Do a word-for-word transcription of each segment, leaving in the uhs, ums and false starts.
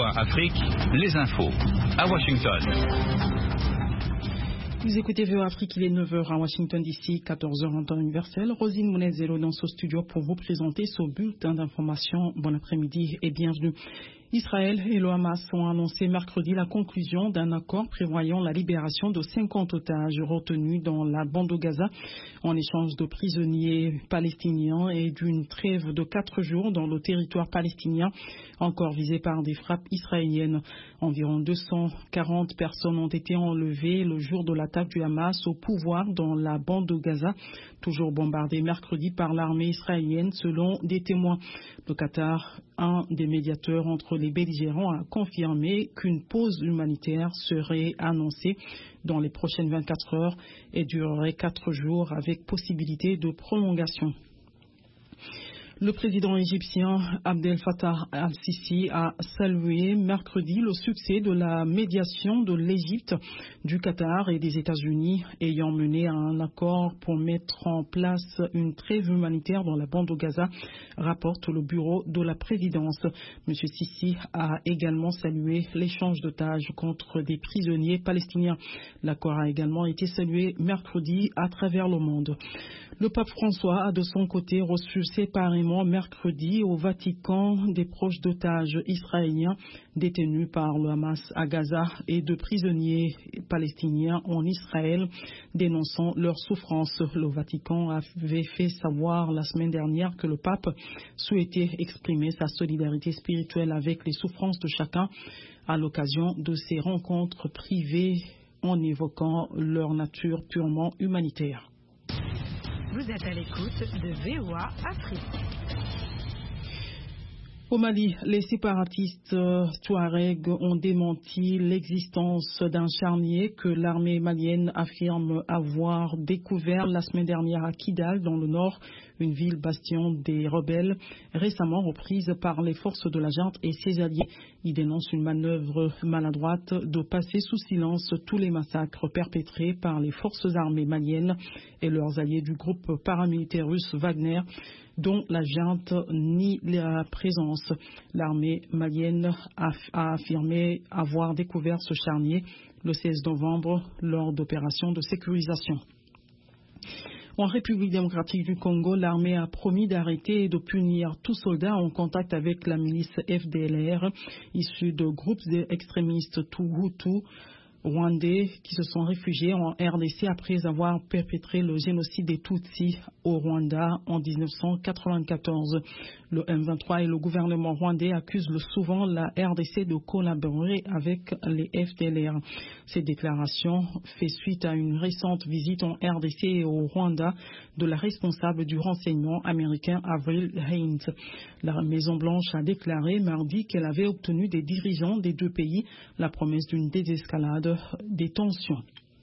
O A Afrique, les infos. À Washington. Vous écoutez V O A Afrique, il est neuf heures à Washington D C, quatorze heures en temps universel. Rosine Mounezelo dans ce studio pour vous présenter ce bulletin d'information. Bon après-midi et bienvenue. Israël et le Hamas ont annoncé mercredi la conclusion d'un accord prévoyant la libération de cinquante otages retenus dans la bande de Gaza en échange de prisonniers palestiniens et d'une trêve de quatre jours dans le territoire palestinien encore visé par des frappes israéliennes. Environ deux cent quarante personnes ont été enlevées le jour de l'attaque du Hamas au pouvoir dans la bande de Gaza, toujours bombardée mercredi par l'armée israélienne selon des témoins. Le Qatar, un des médiateurs entre les belligérants, a confirmé qu'une pause humanitaire serait annoncée dans les prochaines vingt-quatre heures et durerait quatre jours avec possibilité de prolongation. Le président égyptien Abdel Fattah al-Sisi a salué mercredi le succès de la médiation de l'Égypte, du Qatar et des États-Unis ayant mené à un accord pour mettre en place une trêve humanitaire dans la bande de Gaza, rapporte le bureau de la présidence. M. Sisi a également salué l'échange d'otages contre des prisonniers palestiniens. L'accord a également été salué mercredi à travers le monde. Le pape François a de son côté reçu séparément mercredi au Vatican des proches d'otages israéliens détenus par le Hamas à Gaza et de prisonniers palestiniens en Israël, dénonçant leurs souffrances. Le Vatican avait fait savoir la semaine dernière que le pape souhaitait exprimer sa solidarité spirituelle avec les souffrances de chacun à l'occasion de ces rencontres privées en évoquant leur nature purement humanitaire. Vous êtes à l'écoute de V O A Afrique. Au Mali, les séparatistes Touaregs ont démenti l'existence d'un charnier que l'armée malienne affirme avoir découvert la semaine dernière à Kidal, dans le nord, une ville bastion des rebelles, récemment reprise par les forces de la junte et ses alliés. Ils dénoncent une manœuvre maladroite de passer sous silence tous les massacres perpétrés par les forces armées maliennes et leurs alliés du groupe paramilitaire russe Wagner, dont la junte nie la présence. L'armée malienne a, a affirmé avoir découvert ce charnier le seize novembre lors d'opérations de sécurisation. En République démocratique du Congo, l'armée a promis d'arrêter et de punir tout soldat en contact avec la milice F D L R, issue de groupes extrémistes Hutus rwandais qui se sont réfugiés en R D C après avoir perpétré le génocide des Tutsis au Rwanda en mille neuf cent quatre-vingt-quatorze. Le M vingt-trois et le gouvernement rwandais accusent le souvent la R D C de collaborer avec les F D L R. Cette déclaration fait suite à une récente visite en R D C et au Rwanda de la responsable du renseignement américain Avril Haines. La Maison-Blanche a déclaré mardi qu'elle avait obtenu des dirigeants des deux pays la promesse d'une désescalade des tensions.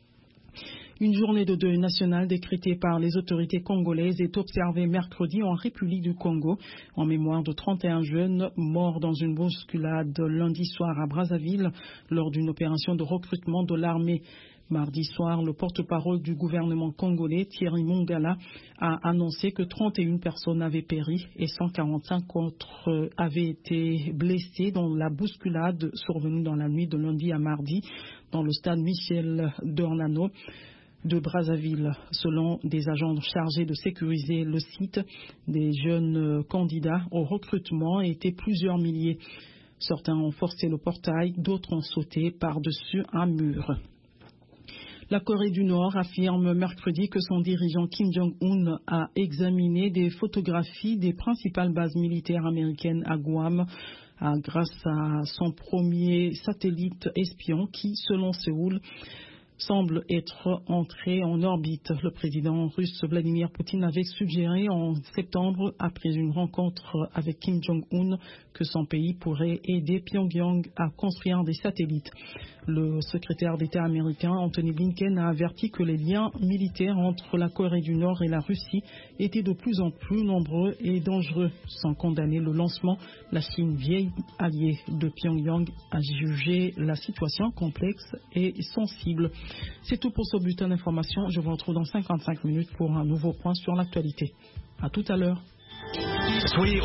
Une journée de deuil national décrétée par les autorités congolaises est observée mercredi en République du Congo en mémoire de trente et un jeunes morts dans une bousculade lundi soir à Brazzaville lors d'une opération de recrutement de l'armée. Mardi soir, le porte-parole du gouvernement congolais, Thierry Mongala, a annoncé que trente et une personnes avaient péri et cent quarante-cinq autres avaient été blessées dans la bousculade survenue dans la nuit de lundi à mardi dans le stade Michel Dornano de Brazzaville. Selon des agents chargés de sécuriser le site, des jeunes candidats au recrutement étaient plusieurs milliers. Certains ont forcé le portail, d'autres ont sauté par-dessus un mur. La Corée du Nord affirme mercredi que son dirigeant Kim Jong-un a examiné des photographies des principales bases militaires américaines à Guam grâce à son premier satellite espion qui, selon Séoul, semble être entré en orbite. Le président russe Vladimir Poutine avait suggéré en septembre, après une rencontre avec Kim Jong-un, que son pays pourrait aider Pyongyang à construire des satellites. Le secrétaire d'État américain Anthony Blinken a averti que les liens militaires entre la Corée du Nord et la Russie étaient de plus en plus nombreux et dangereux. Sans condamner le lancement, la Chine, vieille alliée de Pyongyang, a jugé la situation complexe et sensible. C'est tout pour ce bulletin d'information. Je vous retrouve dans cinquante-cinq minutes pour un nouveau point sur l'actualité. À tout à l'heure.